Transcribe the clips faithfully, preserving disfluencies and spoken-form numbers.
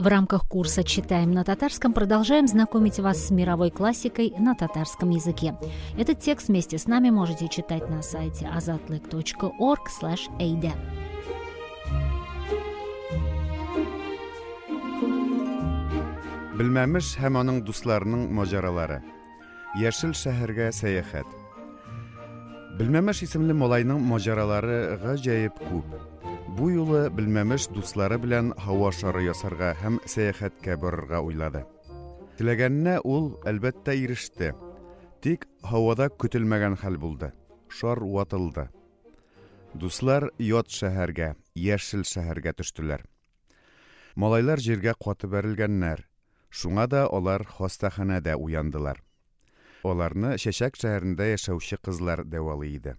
В рамках курса «Читаем на татарском» продолжаем знакомить вас с мировой классикой на татарском языке. Этот текст вместе с нами можете читать на сайте azatlyk точка org слэш эй ди. Bilməmiş həm onun dostlarının macaraları. Яшел шәһәргә сәяхәт. Bilməmiş исемле малайның macaraları гаҗәеп күп. Бу юлы Bilməmiş дуслары белән һава шары ясарга һәм сәяхәткә барырга уйлады. Теләгәненә ул әлбәттә иреште. Тик һавада көтелмәгән хәл булды. Шар ватылды. Дуслар ят шәһәргә, яшел шәһәргә төштеләр. Малайлар җиргә каты бәрелгәннәр. Шуңа да алар хастаханәдә уяндылар. Аларны Чәчәк шәһәрендә яшәүче кызлар дәвалый иде.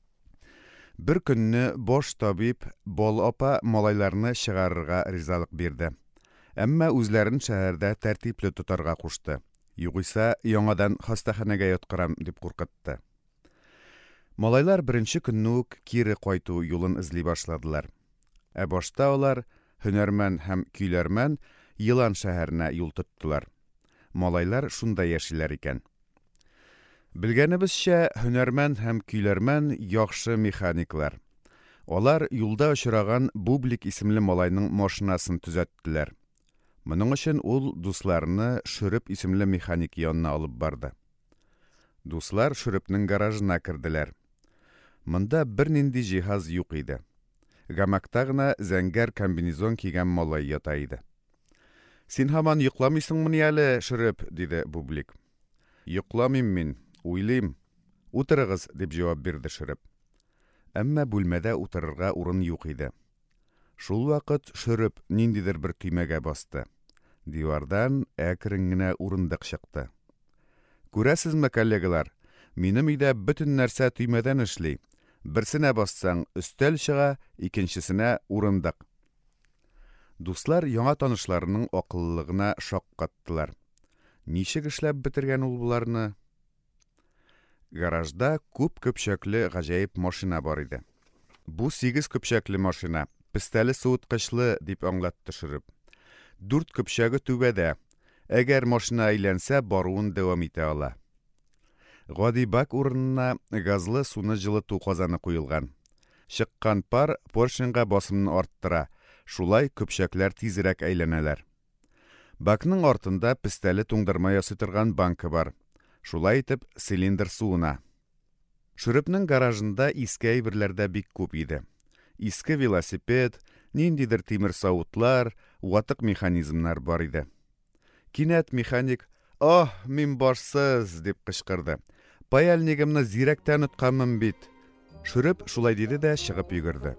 Бер көнне баш табиб Бол апа малайларны чыгарырга ризалык бирде. Әмма үзләрен шәһәрдә тәртипле тотарга кушты. Югыйсә, яңадан хастаханәгә яткырам дип куркытты. Малайлар беренче көнне үк кире кайту юлын эзли башладылар. Ә башта алар һөнәрмән һәм көйләрмән Йылан шәһәренә юл тоттылар. Малайлар шунда яшиләр икән. Белгәнебезчә, һөнәрмән һәм көйләрмән яхшы механиклар. Алар юлда очраган Бублик исемле малайның машинасын төзәттеләр. Моның өчен ул дусларны Шөреп исемле механик янына алып барды. Дуслар Шөрепнең гаражына керделәр. Монда бернинди җиһаз юк иде. Гамакта гына зәңгәр комбинезон кигән малай ята иде. Син һаман йокламыйсыңмыни әле, Шөреп, диде Бублик. Йокламыйм мин, уйлыйм. Утырыгыз, дип җавап бирде Шөреп. Әмма бүлмәдә утырырга урын юк иде. Шул вакыт Шөреп ниндидер бер төймәгә басты. Дивардан әкрен генә урындык чыкты. Күрәсезме, коллегалар, минем өйдә бөтен нәрсә төймәдән эшли. Берсенә бассаң, өстәл чыга, икенчесенә урындык. Дуслар яңа танышларының акыллылыгына шаккаттылар. Ничек эшләп бетергән ул буларны? Гаражда күп көпчәкле гаҗәеп машина бар иде. Бу сигез көпчәкле машина, пистәле суыткычлы дип аңлатты Шөреп. Дүрт көпчәге түбәдә. Әгәр машина әйләнсә, баруын дәвам итә ала. Гади бак урынына газлы суны җылыту казаны куелган. Чыккан пар поршеньга басымны арттыра. Шулай көпчәкләр тизрәк әйләнәләр. Бакның артында пистәле туңдырма ясый торган банка бар. Шулай итеп, цилиндр суына. Шөрепнең гаражында иске әйберләр дә бик күп иде. Иске велосипед, ниндидер тимер савытлар, ватык механизмнар бар иде. Кинәт механик «Ох, мин башсыз!» дип кычкырды. «Паяльнигымны зирәктән отканмын бит!» Шөреп шулай диде дә чыгып йөгерде.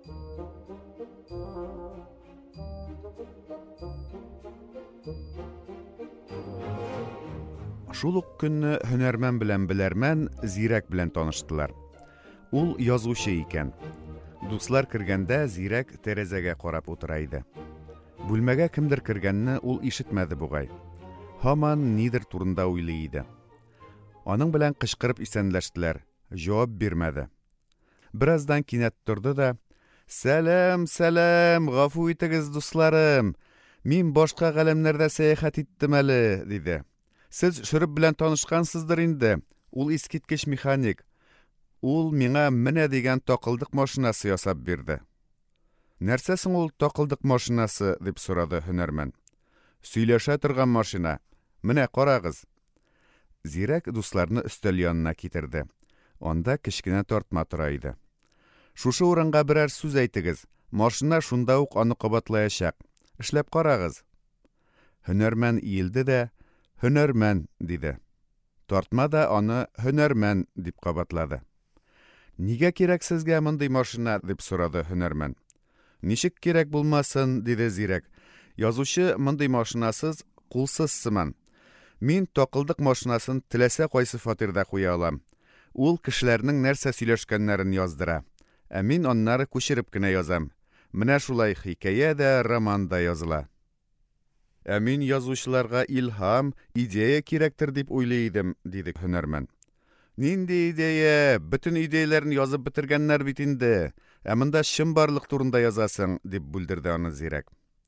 Шул ук көнне һөнәрмән белән беләрмән Зирәк белән таныштылар. Ул язучы икән. Дуслар кергәндә Зирәк тәрәзәгә карап утыра иде. Бүлмәгә кемдер кергәнне ул ишетмәде бугай. Һаман нидер турында уйлый иде. Аның белән кычкырып исәнләштеләр. Җавап бирмәде. Бераздан кинәт торды да: «Сәлам, сәлам, гафу итегез, дусларым. Мин башка галәмнәрдә сәяхәт иттем әле», диде. «Сез Шөреп белән танышкансыздыр инде. Ул искиткеч механик. Ул миңа менә дигән такылдык машинасы ясап бирде». «Нәрсә соң ул такылдык машинасы?» дип сорады һөнәрмән. «Сөйләшә торган машина. Менә карагыз». Зирәк дусларны өстәл янына китерде. Анда кечкенә тартма тора иде. «Шушы урынга берәр сүз әйтегез. Машина шунда ук аны кабатлаячак. Эшләп карагыз». Һөнәрмән иелде дә «Һөнәрмән» диде. Тартма да аны «Һөнәрмән» дип кабатлады. «Нигә кирәк сезгә мондый машина?» дип сорады һөнәрмән. «Ничек кирәк булмасын?» диде Зирәк. «Язучы мондый машинасыз, кулсыз сыман. Мин такылдык машинасын теләсә кайсы фатирда куя алам. Ул кешеләрнең нәрсә сөйләшкәннәрен яздыра. Ә мин аннары күчереп кенә язам. Менә шулай хикәя дә, роман да языла. Ә мин язучыларга илһам, идея кирәктер дип уйлый идем», диде һөнәрмән. «Нинди идея? Бөтен идеяләрен язып бетергәннәр бит инде. Ә монда чын барлык турында язасың», дип бүлдерде аны Зирәк.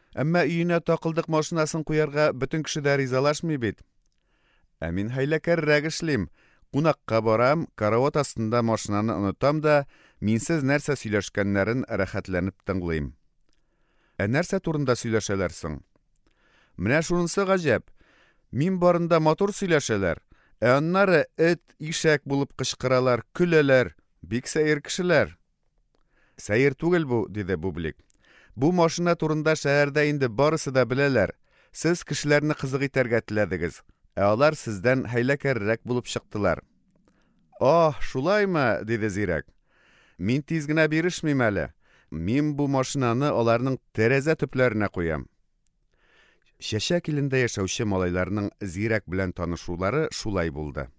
Әмма өенә такылдык машинасын куярга бөтен кеше дә ризалашмый бит. Ә мин хәйләкәррәк эшлим. Кунакка барам, карават астында машинаны онытам да, минсез нәрсә сөйләшкәннәрен рәхәтләнеп тыңлыйм. Ә нәрсә турында сөйләшәләр соң? Менә шунысы гаҗәп. Мин барында матур сөйләшәләр, ә аннары эт, ишәк булып кычкыралар, көләләр, бик сәер кешеләр. Сәер түгел бу, диде Бублик. Бу машина турында шәһәрдә инде барысы да беләләр. Сез кешеләрне кызык итәргә теләдегез, ә алар сездән хәйләкәррәк булып чыктылар. Ах, шулаймы, диде Зирәк. Мин тиз генә бирешмим әле. Мин бу машинаны аларның тәрәзә төпләренә куям. Шәшәк илендә яшәүче малайларның Зирәк белән танышулары шулай булды.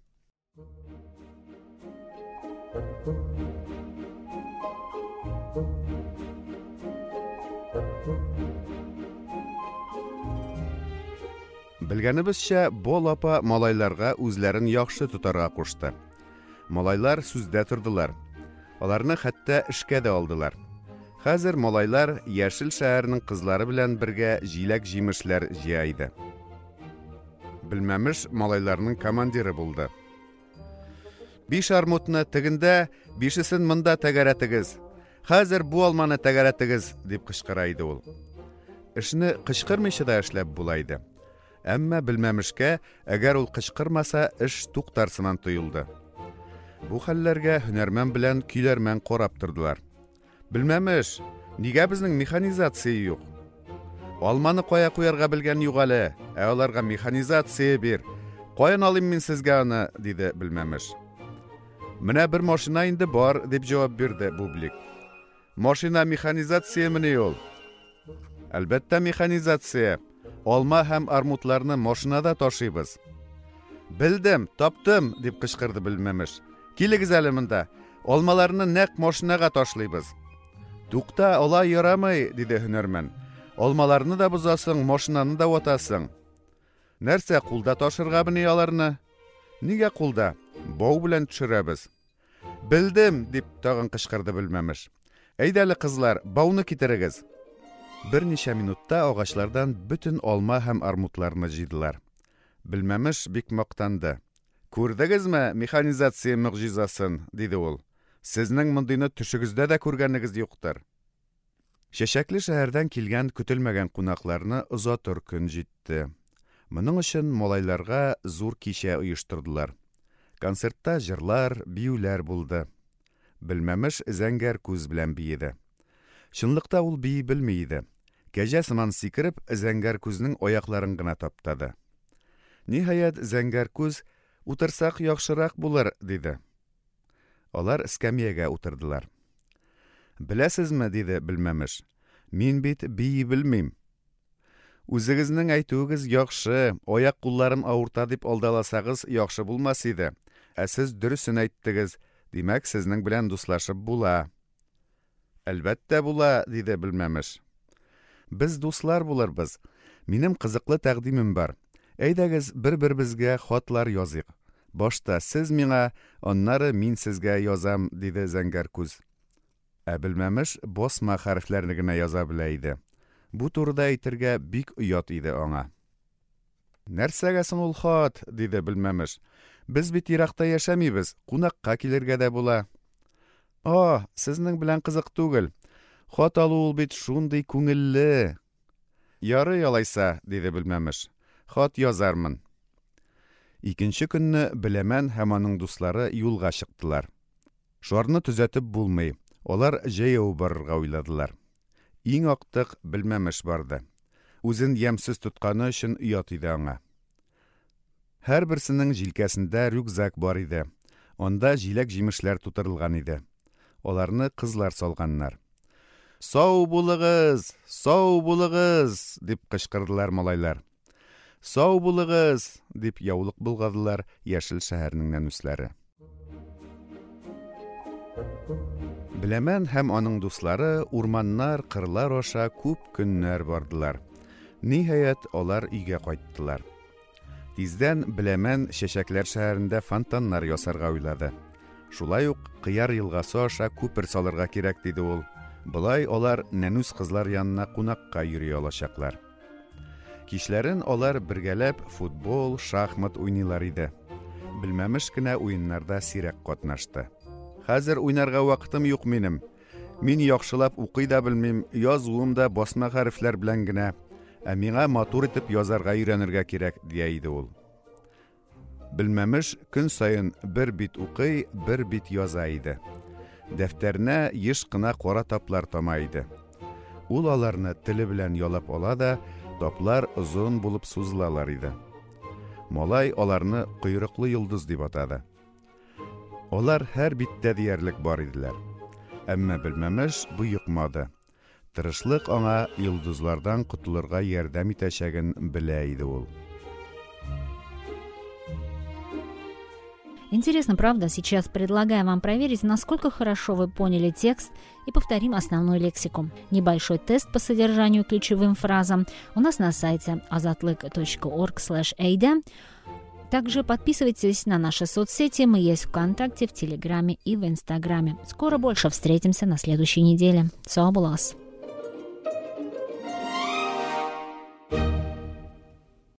Белгәнебезчә, Бол апа малайларга үзләрен яхшы тотарга кушты. Малайлар сүздә тордылар. Аларны хәтта эшкә дә алдылар. Хәзер малайлар Яшел шәһәрнең кызлары белән бергә җиләк-җимешләр җыйды. Белмәмеш малайларның командиры булды. Биш армутны тегендә, бишесен монда тәгәрәтегез. Хәзер бу алманы тәгәрәтегез, дип кычкыра иде ул. Эшне кычкырмыйча да эшләп була иде. Әмма белмәмешкә, әгәр ул кычкырмаса, эш туктарсыннан тоелды. Бу хәлләргә һөнәрмән белән көйләрмән карап тордылар. Белмәмеш, нигә безнең механизация юк? Алманы кая куярга белгән юк әле, ә аларга механизация бир. Каян алыйм мин сезгә аны, диде Белмәмеш. Менә бер машина инде бар, дип җавап бирде Бублик. Машина механизация менә ул. Әлбәттә механизация. Алма һәм армутларны машинада ташыйбыз. Белдем, таптым, дип кычкырды Белмәмеш. Килегез әле монда. Алмаларны нәкъ машинага ташлыйбыз. Тукта, алай ярамый, диде һөнәрмән. Алмаларны да бозасың, машинаны да ватасың. Нәрсә, кулда ташырга бини аларны? Нигә кулда? Бау белән төшерәбез. Белдем, дип тагын кычкырды Белмәмеш. Әйдәле кызлар, бауны китерегез. Берничә минутта агачлардан бөтен алма һәм армутларны җыйдылар. Белмәмеш бик мактанды. Күрдегезме механизация мөгъҗизасын, диде ул. Сезнең мондыйны төшегездә дә күргәнегез юктыр. Шәшәкле шәһәрдән килгән көтелмәгән кунакларны озатыр көн җитте. Моның өчен малайларга зур кичә оештырдылар. Концертта җырлар, биюләр булды. Белмәмеш зәңгәр күз белән биеде. Чынлыкта ул бии белми иде. Кәҗә сыман сикереп, зәңгәр күзнең аякларын гына таптады. Ниһаять, зәңгәр күз утырсак яхшырак булыр, диде. Алар эскәмиягә утырдылар. Беләсезме, диде Белмәмеш. Мин бит бии белмим. Үзегезнең әйтүегез яхшы, аяк-кулларым авырта дип алдаласагыз яхшы булмас иде. Ә сез дөресен әйттегез, димәк сезнең белән дуслашып була. Әлбәттә була, диде Белмәмеш. Без дуслар булырбыз. Минем кызыклы тәкъдимем бар. Әйдәгез бер-беребезгә хатлар языйк. Башта сез миңа, аннары мин сезгә язам, диде зәңгәр күз. Ә Белмәмеш басма хәрефләрне генә яза белә иде. Бу турыда әйтергә бик оят иде аңа. Нәрсәгә соң ул хат, диде Белмәмеш. Без бит еракта яшәмибез, кунакка килергә дә була. А, сезнең белән кызык түгел. Хат алу ул бит шундый күңелле. Ярый алайса, диде Белмәмеш. Хат язармын. Икенче көнне Беләмән һәм аның дуслары юлга чыктылар. Шарны төзәтеп булмый. Алар җәяү барырга уйладылар. Иң актык Белмәмеш барды. Үзен ямсыз тотканы өчен уят иде аңа. Һәр берсенең җилкәсендә рюкзак бар иде. Анда җиләк-җимешләр тутырылган иде. Аларны кызлар салганнар. Сау булыгыз, сау булыгыз, дип кычкырдылар малайлар. Сау булыгыз, дип яулык булгадылар Яшел шәһәрнең нәнүсләре. Беләмән һәм аның дуслары урманнар, кырлар аша күп көннәр бардылар. Ниһаять, алар өйгә кайттылар. Тиздән Беләмән Шәшәкләр шәһәрендә фонтаннар ясарга уйлады. Шулай ук Кыяр елгасы аша күпер салырга кирәк, диде ул. Болай алар нәнүс кызлар янына кунакка йөри алачаклар. Кичләрен алар бергәләп футбол, шахмат уйныйлар иде. Белмәмеш кенә уеннарда сирәк катнашты. Хәзер уйнарга вакытым юк минем. Мин яхшылап укый да белмим, язуым да басма хәрефләр белән генә, ә миңа матур итеп язарга өйрәнергә кирәк, дия иде ул. Белмәмеш көн сайын бер бит укый, бер бит яза иде. Дәфтәренә еш кына кара таплар тама иде. Ул аларны теле белән ялап ала да, таплар озын булып сузылалар иде. Малай аларны койрыклы йолдыз дип атады. Алар һәр биттә диярлек бар иделәр. Әмма белмәмеш буйыкмады. Тырышлык аңа йолдызлардан кутылырга ярдәм итәчәген белә иде ул. Интересно, правда? Сейчас предлагаю вам проверить, насколько хорошо вы поняли текст, и повторим основную лексику. Небольшой тест по содержанию ключевым фразам у нас на сайте азатлык точка орг слэш эй ди. Также подписывайтесь на наши соцсети, мы есть ВКонтакте, в Телеграме и в Инстаграме. Скоро больше встретимся на следующей неделе. Цобулас!